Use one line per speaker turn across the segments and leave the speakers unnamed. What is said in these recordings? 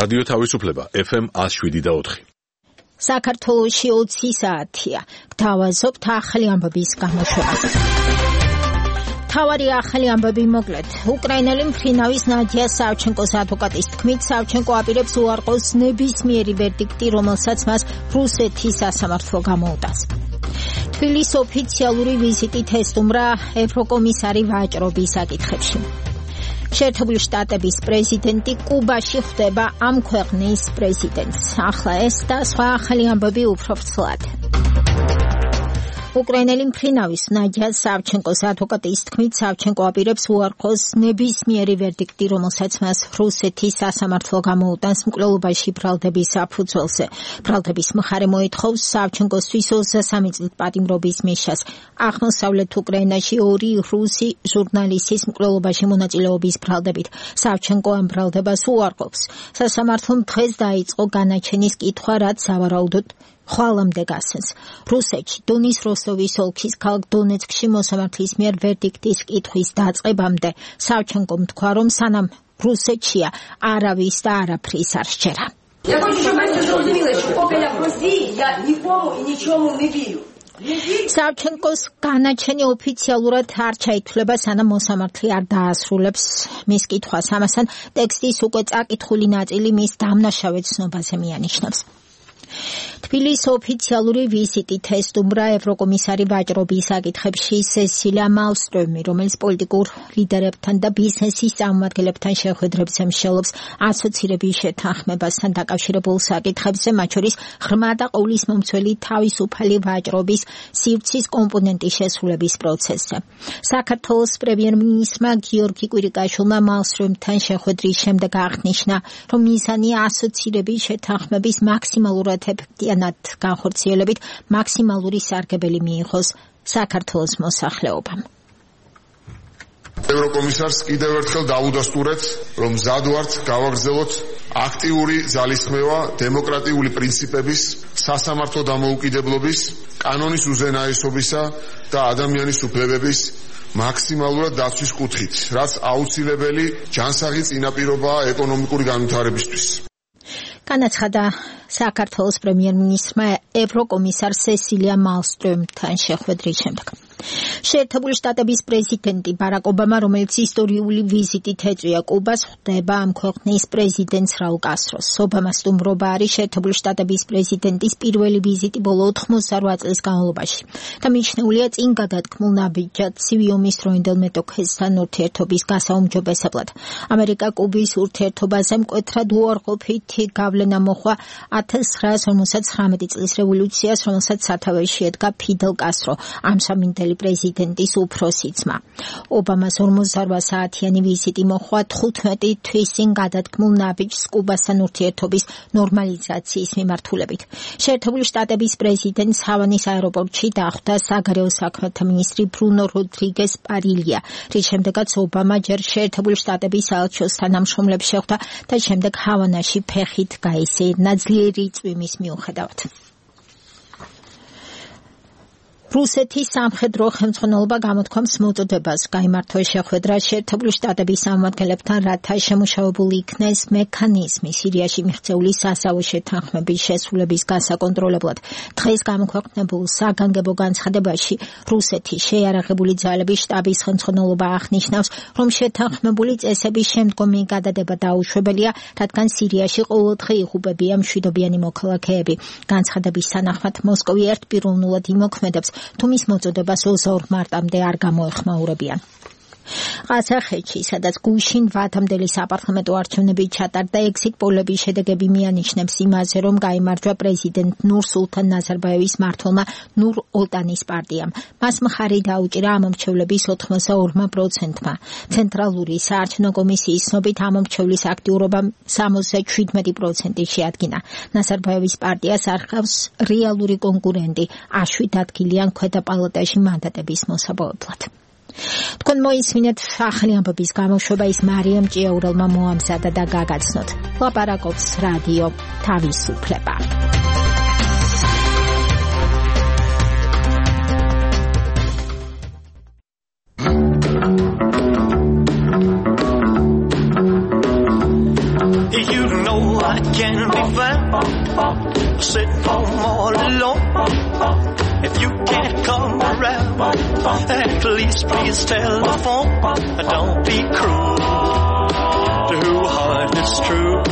რადიო თავისუფლება FM 107.4.
საქართველოში 20 საათია. გთავაზობთ ახალი ამბების გამოშვებას. თავარი ახალი ამბები მოკლედ. უკრაინელი მფრინავის ნადია სავჩენკოს ადვოკატის თქმით, სავჩენკო აპირებს უარყოს ნებისმიერი ვერდიქტი, რომელსაც მას რუსეთის სასამართლო გამოუტანს. თბილისის ოფიციალური ვიზიტით ესტუმრა ევროკომისარი ვაჭრობის საკითხებში. შეერთებული შტატების პრეზიდენტი კუბაში ხვდება ამ ქვეყნის პრეზიდენტს. ახლა ეს და სხვა ახალი ამბები უფრო ვრცლად. უკრაინელი მფრინავის ნადია სავჩენკოს ადვოკატის თქმით, სავჩენკო აპირებს უარყოს ნებისმიერი ვერდიქტი, რომელსაც მას რუსეთის სასამართლო გამოუტანს მკვლელობაში ბრალდების საფუძველზე. ბრალდების მხარე მოითხოვს სავჩენკოსთვის 23 წლით პატიმრობის მიშას. აღმოსავლეთ უკრაინაში 2 რუსი ჟურნალისტის მკვლელობაში მონაწილეობის ბრალდებით. სავჩენკო ამ ბრალდებას უარყოფს. სასამართლომ დღეს დაიწყო განაჩენის კითხვა, რაც სავარაუდოდ ხვალამდე გასცემს. რუსეთში დონის როსტოვის ოლქის ქალაქ დონეცკში მოსამართლის მიერ ვერდიქტის კითხვის დაწყებამდე სავჩენკომ თქვა, რომ სანამ რუსეთშია არავის და არაფრის არ სჯერა. სავჩენკოს განაჩენი ოფიციალურად არ ჩაითვლება, სანამ მოსამართლე არ დაასრულებს მის კითხვას. ამასთან ტექსტის უკვე წაკითხული ნაწილი მის დამნაშავე ცნობაზე მიანიშნებს. თბილისის ოფიციალური ვიზიტით ესტუმრა ევროკომისარი ვაჭრობის საკითხებში სესილია მალსტრომი, რომელიც პოლიტიკურ ლიდერებთან და ბიზნესის წარმომადგენლებთან შეხვედრებზე მსჯელობს ასოცირების შეთანხმებასთან დაკავშირებულ საკითხებზე, მათ შორის ღრმა და ყოვლისმომცველი თავისუფალი ვაჭრობის სივრცის კომპონენტის შესრულების პროცესზე. საქართველოს პრემიერ-მინისტრმა გიორგი კვირიკაშვილმა მალსტრომთან შეხვედრის შემდეგ აღნიშნა, რომ მიზანია ასოცირების შეთანხმების მაქსიმალურად ეფექტიანად განხორციელებით მაქსიმალური სარგებელი მიიღოს საქართველოს მოსახლეობამ.
ევროკომისარს კიდევ ერთხელ დავუდასტურეთ, რომ მზად ვართ გავაგრძელოთ აქტიური ძალისხმევა დემოკრატიული პრინციპების, სასამართლო დამოუკიდებლობის, კანონის უზენაესობისა და ადამიანის უფლებების მაქსიმალურად დაცვის კუთხით, რაც აუცილებელი ჯანსაღი წინაპირობაა ეკონომიკური განვითარებისთვის.
განაცხადა საქართველოს პრემიერ-მინისტრმა ევროკომისარ სესილია მალსტრომთან შეხვედრის შემდეგ. შეერთებული შტატების პრეზიდენტი ბარაკ ობამა, რომელიც ისტორიული ვიზიტით ეწვია კუბას, ხვდება ამ ქვეყნის პრეზიდენტს რაულ კასტროს. ობამას სტუმრობა არის შეერთებული შტატების პრეზიდენტის პირველი ვიზიტი ბოლო 88 წლის განმავლობაში და მიჩნეულია წინ გადადგმულ ნაბიჯად ცივი ომის დროინდელ მეტოქესთან ურთიერთობის გასაუმჯობესებლად. ამერიკა კუბის ურთიერთობაზე მკვეთრად უარყოფითი გავლენა მოჰყვა 1959 წლის რევოლუციას, რომელსაც სათავეში ედგა ფიდელ კასტრო, ამ სამინდელი პრეზიდენტის უფროსი ძმა. ობამას 48 საათიანი ვიზიტი მოჰყვა 15 თვის წინ გადადგმულ ნაბიჯს კუბასთან ურთიერთობის ნორმალიზაციის მიმართულებით. შეერთებული შტატების პრეზიდენტს ჰავანის აეროპორტში დახვდა საგარეო საქმეთა მინისტრი ბრუნო როდრიგეს პარილია, რის შემდეგაც ობამა ჯერ შეერთებული შტატების საელჩოს თანამშრომლებს შეხვდა და შემდეგ ჰავანაში ფეხით გაისეირნა ძლიერი წვიმის მიუხედავად. რუსეთის სამხედრო ხელმძღვანელობა გამოთქვამს მოწოდებას გაიმართო შეხვედრა შეერთებული შტატების წარმომადგენლებთან, რათა შემუშავებული იქნეს მექანიზმი სირიაში მიღწეული სასავო შეთანხმების შესრულების გასაკონტროლებლად. დღეს გამოქვეყნებულ საგანგებო განცხადებაში რუსეთის შეიარაღებული ძალების შტაბის ხელმძღვანელობა აღნიშნავს, რომ შეთანხმებული წესების შემდგომი გადადება დაუშვებელია, რადგან სირიაში ყოველდღე იღუპებიან მშვიდობიანი მოქალაქეები. განცხადების თანახმად მოსკოვი ერთპიროვნულად იმოქმედებს, თუ მის მოწოდებას 22 მარტამდე არ გამოეხმაურებიან. ყაზახეთში, სადაც გუშინ ვადამდელი საპარლამენტო არჩევნები ჩატარდა, ეგზიტ პოლების შედეგები მიანიშნებს იმაზე, რომ გაიმარჯვა პრეზიდენტ ნურ-სულთან ნაზარბაევის მმართველმა ნურ ოლტანის პარტიამ. მას მხარი დაუჭირა ამომრჩევლების 82%-მა. ცენტრალური საარჩევნო კომისიის ცნობით ამომრჩევლის აქტიურობამ 77% შეადგინა. ნაზარბაევის პარტიას არ ჰყავს რეალური კონკურენტი, 7 ადგილიან ქვედა პალატაში მანდატების მოსაპოვებლად. თქვენ მოისმინეთ ახალი ამბების გამოშვება, ის მარიამ ჭიაურელმა მოამზადა და გაგაცნოთ. ლაპარაკობს რადიო თავისუფლება.
can be found sitting home all alone. If you can't come around, at least please telephone. Don't be cruel to who heart is true.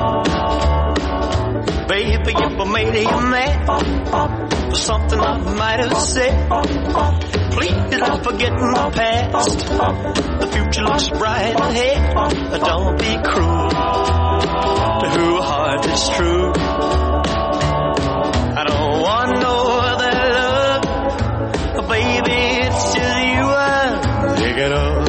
Baby, if I made you mad for something I might have said, please don't forget my past. The future looks bright ahead. Don't be cruel to who heart is true. I don't want no other love, baby, it's just you I'm thinking of.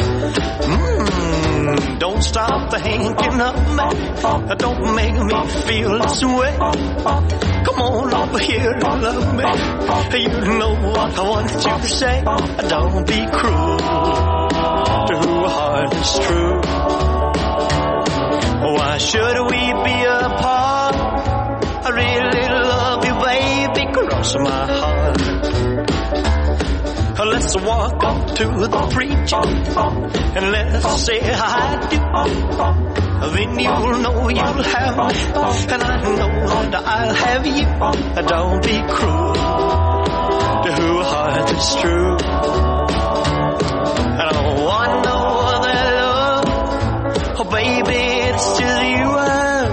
Don't stop thinking of me. Don't make me feel this way. Come on over here and love me. You know what I want you to say. Don't be cruel to who heart is true. Why should we be apart? I really love you, baby, cross my heart. Let's walk up to the preacher and let's say I do. Then you'll know you'll have me, and I know that I'll have you. Don't be cruel to who heart is true. I don't want no other love, oh baby, it's just you I'm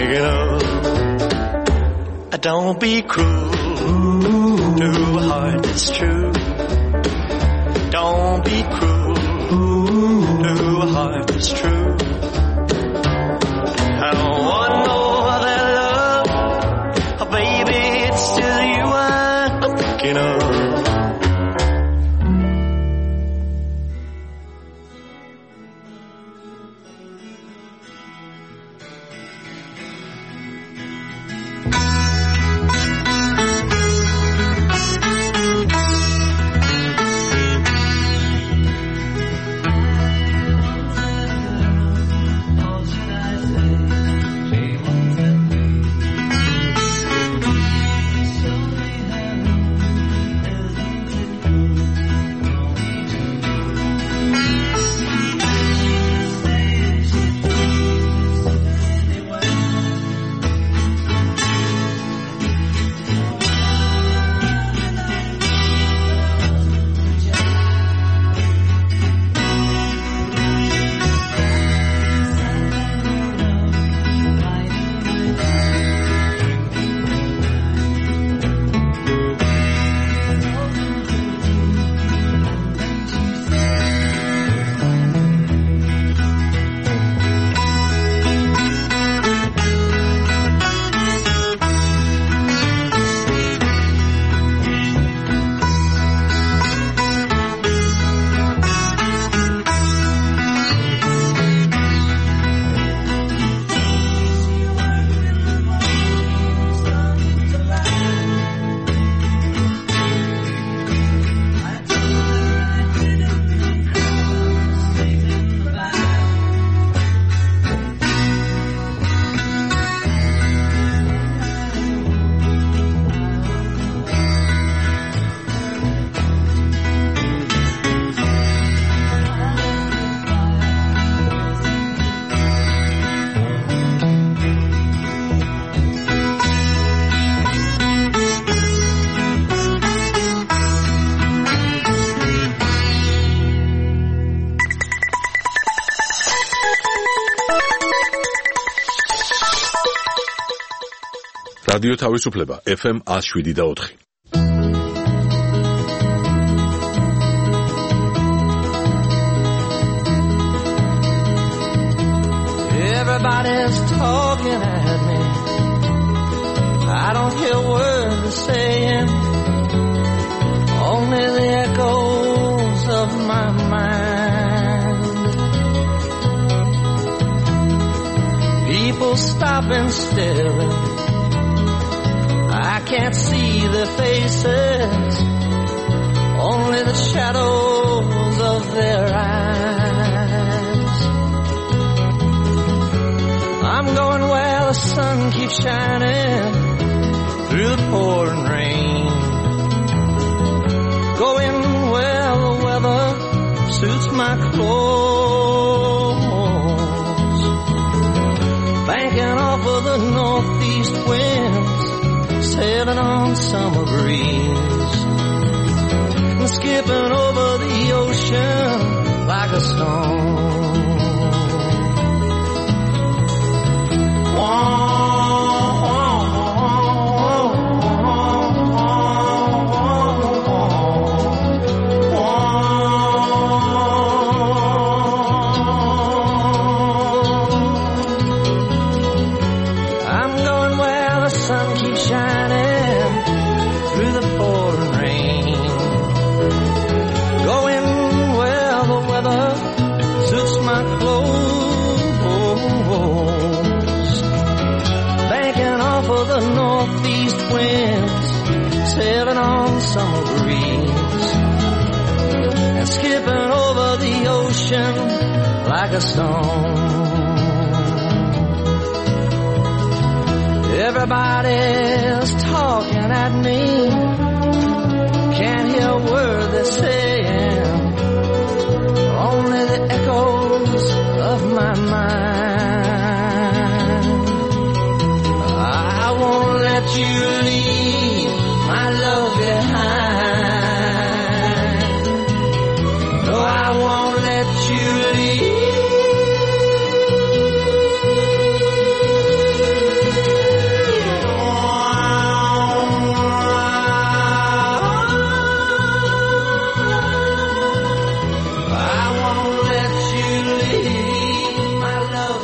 thinking of. Don't be cruel to who heart is true. Don't be cruel to who heart is true. I don't want no other love, oh baby, it's just you I'm thinking of.
რადიო თავისუფლება FM 107.4.
Everybody's talking at me. I don't hear words they're saying, only the echoes of my mind. People stopping still, I can't see their faces, only the shadows of their eyes. I'm going where the sun keeps shining through the pouring rain, going where the weather suits my clothes, banking off of the summer breeze, skipping over the ocean like a stone. Sailing on summer breeze and skipping over the ocean like a stone. Everybody's talking at me, can't hear a word they're saying, only the echoes of my mind. I won't let you leave my love behind. No, I won't let you leave. I won't let you leave my love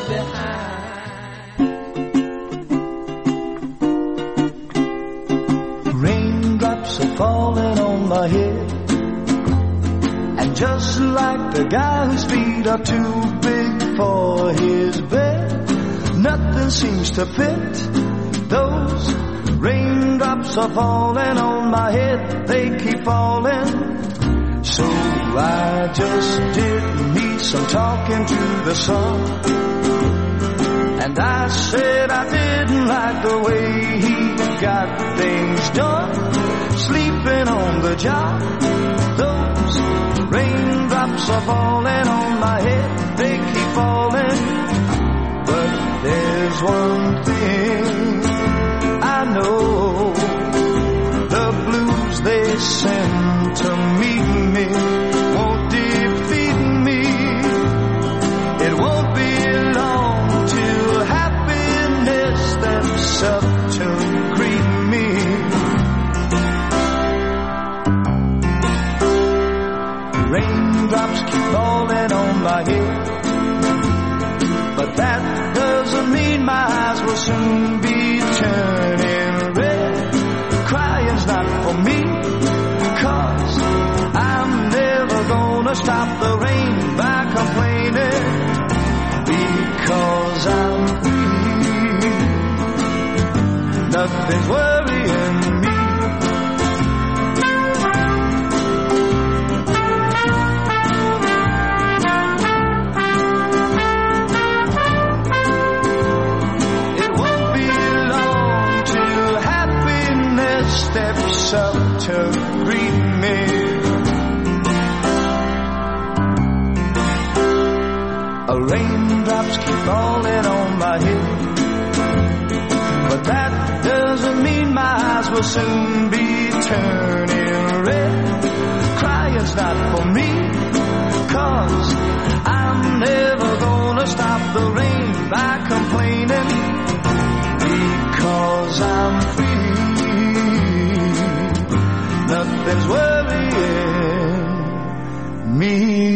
behind. Raindrops are falling on my head, and just like the guy whose feet are too big for his bed, nothing seems to fit. Those raindrops are falling on my head, they keep falling. So I just did need some talking to the sun, and I said I didn't like the way he got things done, sleeping on the job. Those raindrops are falling on my head, they keep falling. But there's one thing I know, the blues they send to meet me won't defeat me. It won't be long till happiness steps up to greet me. Raindrops keep falling on my head, but that doesn't mean my eyes will soon be turning red. Crying's not for me, 'cause I'm never gonna stop the rain by complaining, because I'm free. Nothing's worrying me. Steps up to greet me. Raindrops keep falling on my head, but that doesn't mean my eyes will soon be turning red. Crying's not for me, 'cause I'm never gonna stop the rain by complaining, because I'm free. Nothing's worrying me.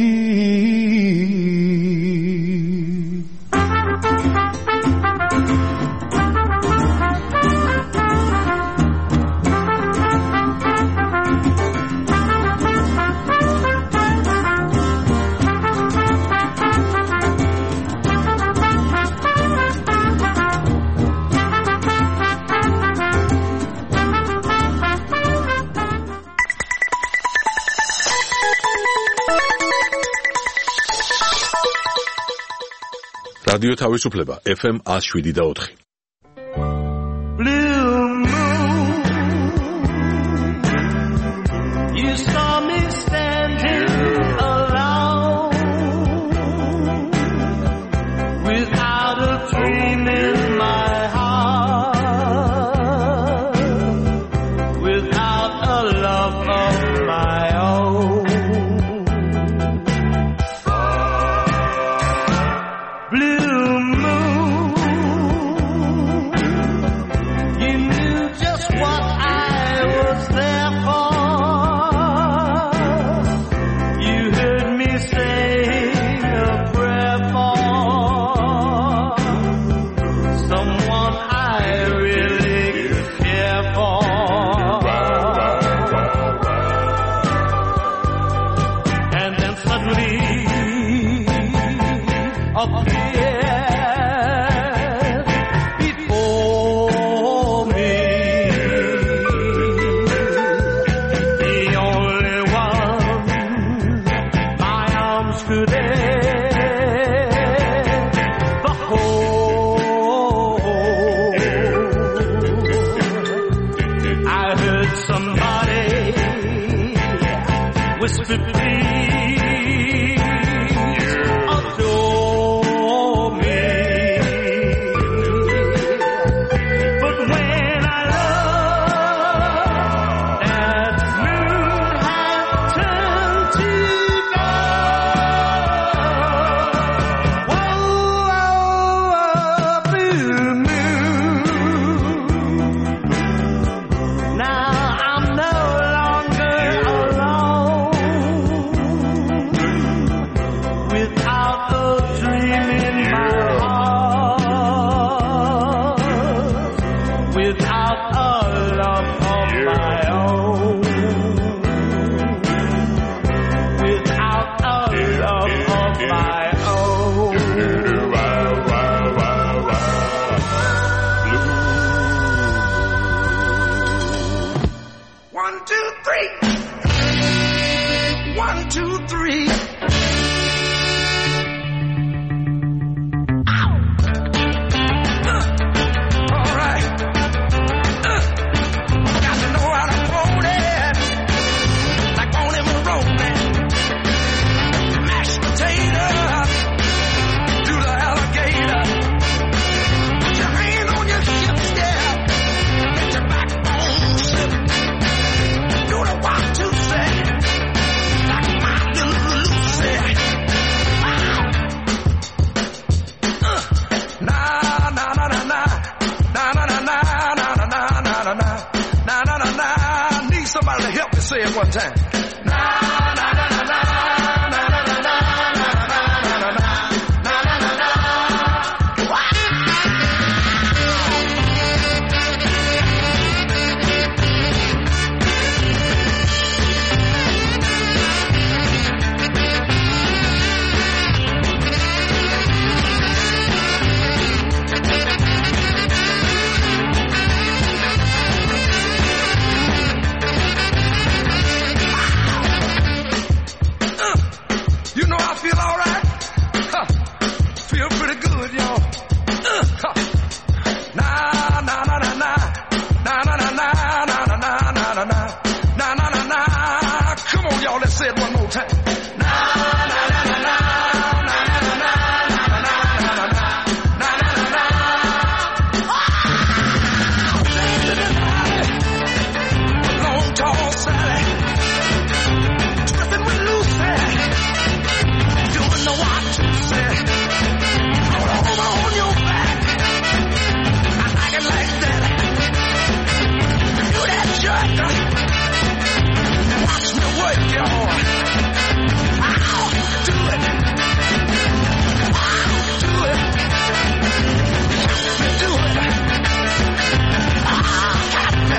რადიო თავისუფლება FM 107.4.
Blue moon, you saw me standing alone, without a dream in my heart,
appeared before me. The only one my arms could ever hold. I heard somebody whisper, please adore me. But when I loved, that moon had turned to gold. Whoa, blue moon. Now I'm no longer alone, without a dream in my heart, without a love of my own, without a love of my own. 1, 2, 3. 1, 2, 3. All right. Got to know how to hold it, like on him rolling. Mashed potato to the alligator. Put your hand on your hips there. Let your backbone slip. Do the 1, 2, say, like my little Lucy. Na na na na na na na na na na na na na na na na na na na. Need somebody to help me say it one time. Na na na na na na na na na na na na na na na. You know I feel all right. Feel pretty good, y'all. Na na na na na na na na na na na na na na na na na na. Come on, y'all, let's say it one more time. Na na na na na na na na na na na na na na. Long tall Sally, twisting with Lucy, doing the 1, 2, say. Roll over on your back. I like it like that. Do that jerk. Watch me work, y'all. Ow, do it. Ow, do it. Got me do it. Got me.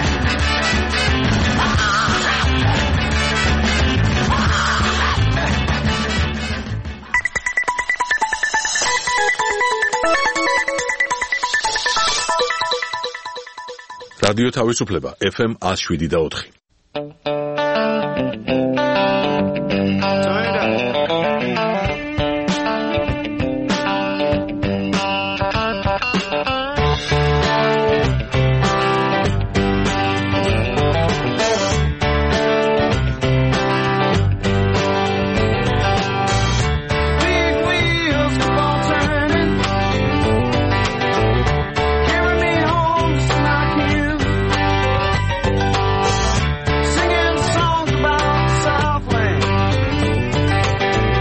რადიო თავისუფლება FM 107.4.
Big wheels keep on turning, carry me home just like you. Singing songs about Southland.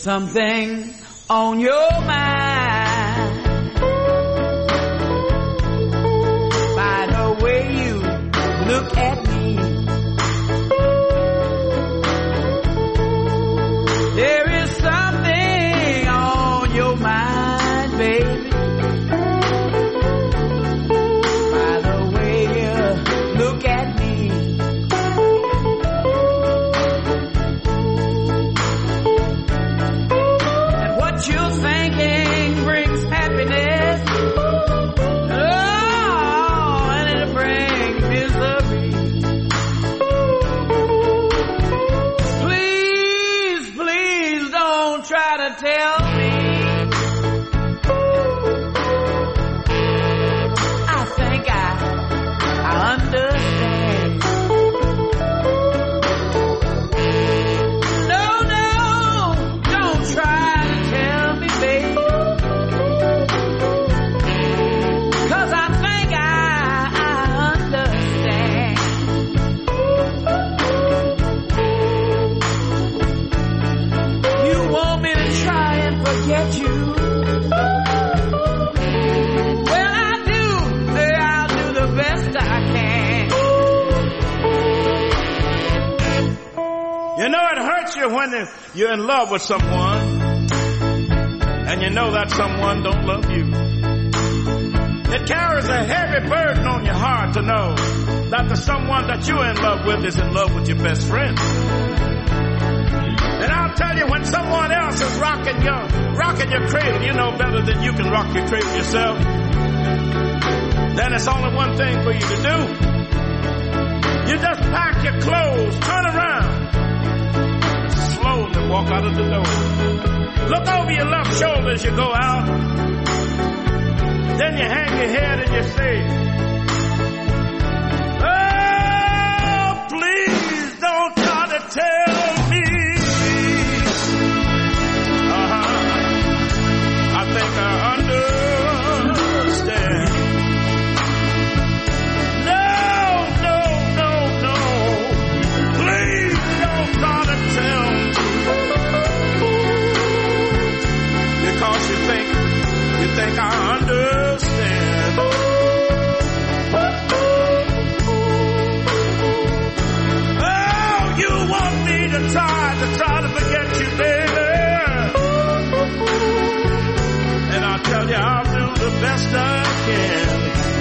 something on your mind. By the way you look at me, there is something on your mind, baby. By the way you look at me. And what you're thinking brings happiness. Oh, and it brings misery. Please, please don't try to tell me. I think I understand. No, no, don't try to tell me, babe. 'Cause I think I understand. You want me to try and forget you? Well, I'll do the best I can.
You know, it hurts you when you're in love with someone and you know that someone don't love you. It carries a heavy burden on your heart to know that the someone that you're in love with is in love with your best friend. And I'll tell you, when someone else is rocking your cradle, you know better than you can rock your cradle yourself. Then it's only one thing for you to do. You just pack your clothes, turn around, slowly walk out of the door. Look over your left shoulder as you go out. Then you hang your head and you say, oh, please don't try to tell me. I think I understand. No, no, no, no. Please don't try to tell me. Because you think I understand. Oh, you want me to try to forget you, baby. And I'll tell you, I'll do the best I can.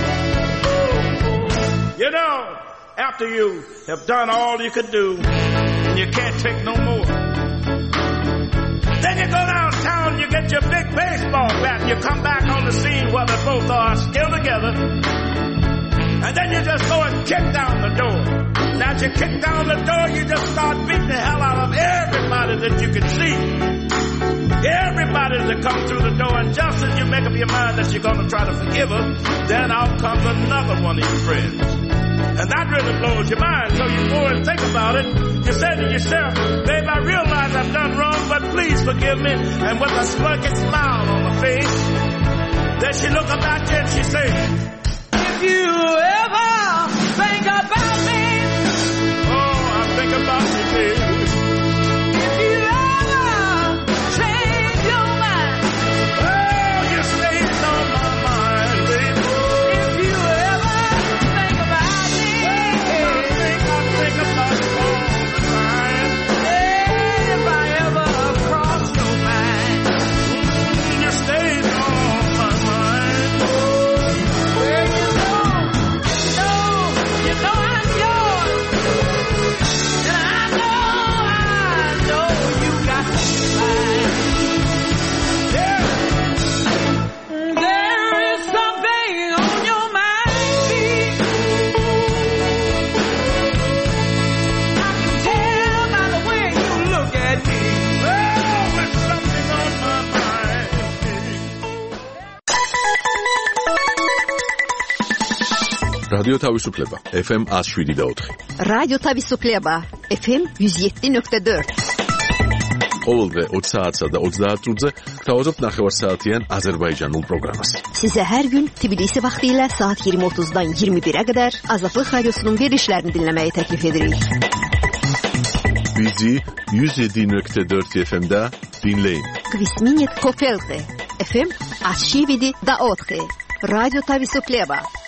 You know, after you have done all you could do, and you can't take no more, then you go downtown, you get your big baseball bat, and you come back on the scene where they both are still together. And then you just go and kick down the door. Now as you kick down the door, you just start beating the hell out of everybody that you can see. Everybody that comes through the door, and just as you make up your mind that you're going to try to forgive her, then out comes another one of your friends. And that really blows your mind, so you go and think about it. You say to yourself, babe, I realize I've done wrong, but please forgive me. And with a smirking smile on her face, then she look up at you and she says,
If you ever think about me,
oh, I think about you, baby.
if you ever change your mind,
Oh, you stayed on my mind, baby.
if you ever think about me,
I think about you all the time.
if I ever cross your mind,
You stayed on my mind.
well, you know I'm yours, and I know you got mine. There is something on your mind, babe. I can tell by the way you look at me.
Oh, there's something on my mind.
რადიო თავისუფლება FM 107.4.
რადიო თავისუფლება FM 107.4.
ყოველდღე 20 საათსა და 30 წუთზე გთავაზობთ ნახევარსაათიან აზერბაიჯანულ პროგრამას.
Size her gün Tbilisi vaxtilə saat 20:30-dan 21-ə qədər Azadlıq Radiosunun verilişlərini dinləməyi təklif edirik.
Bizi 107.4 FM-də dinleyin.
Kvisminit Kofelte FM 8 da 4. Radyo Tavisuklieva.